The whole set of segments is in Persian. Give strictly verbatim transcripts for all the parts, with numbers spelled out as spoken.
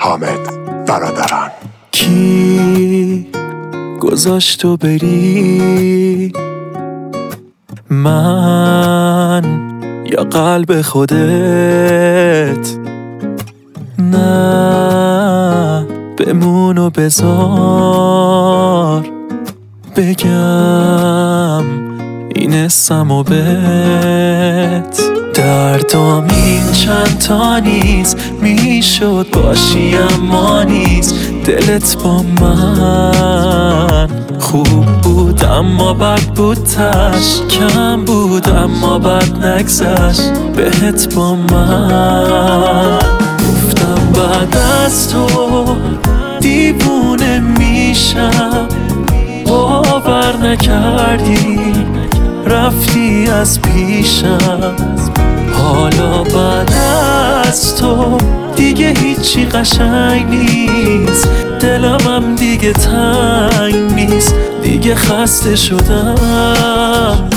حامد برادران. کی گذاشت تو بری؟ من یا قلب خودت؟ نه بمون و بذار بگم این اسم و بهت. دردام این چند تا نیست، میشد باشی اما نیست. دلت با من خوب بود اما بد بود، تش کم بود اما بد نگذشت بهت با من. گفتم بعد از تو دیوونه میشم، باور نکردی رفتی از پیشم. حالا بعد از تو دیگه هیچی قشنگ نیست، دلمم دیگه تنگ نیست، دیگه خسته شدم.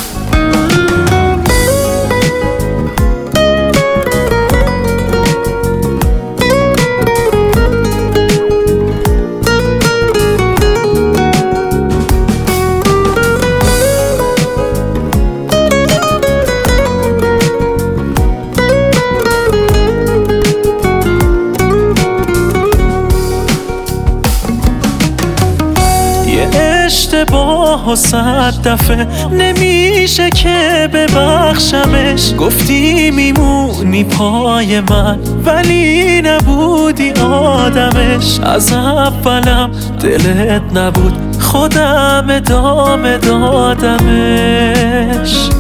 اشتباه و صد دفعه نمیشه که ببخشمش. گفتی میمونی پای من ولی نبودی آدمش. از اولم دلت نبود، خودم ادامه دادمش.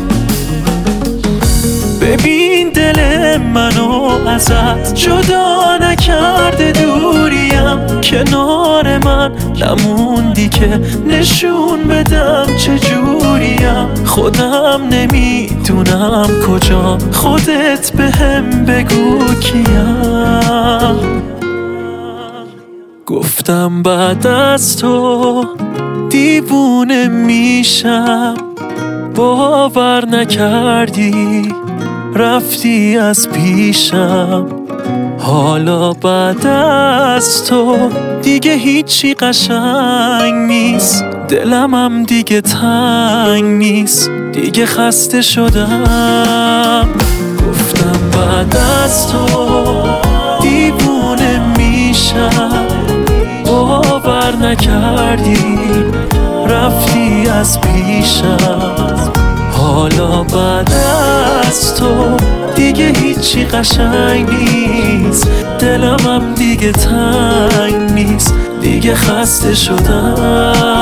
ببین دل منو ازت جدا نکرده دوریم، کنار من نموندی که نشون بدم چجوریم. خودم نمیدونم کجا، خودت بهم بگو کیم. گفتم بعد از تو دیوونه میشم، باور نکردی رفتی از پیشم. حالا بعد از تو دیگه هیچی قشنگ نیست، دلمم دیگه تنگ نیست، دیگه خسته شدم. گفتم بعد از تو دیوونه میشم، باور نکردی رفتی از پیشم. حالا بعد از تو دیگه هیچی قشنگ نیست، دلمم دیگه تنگ نیست، دیگه خسته شدم.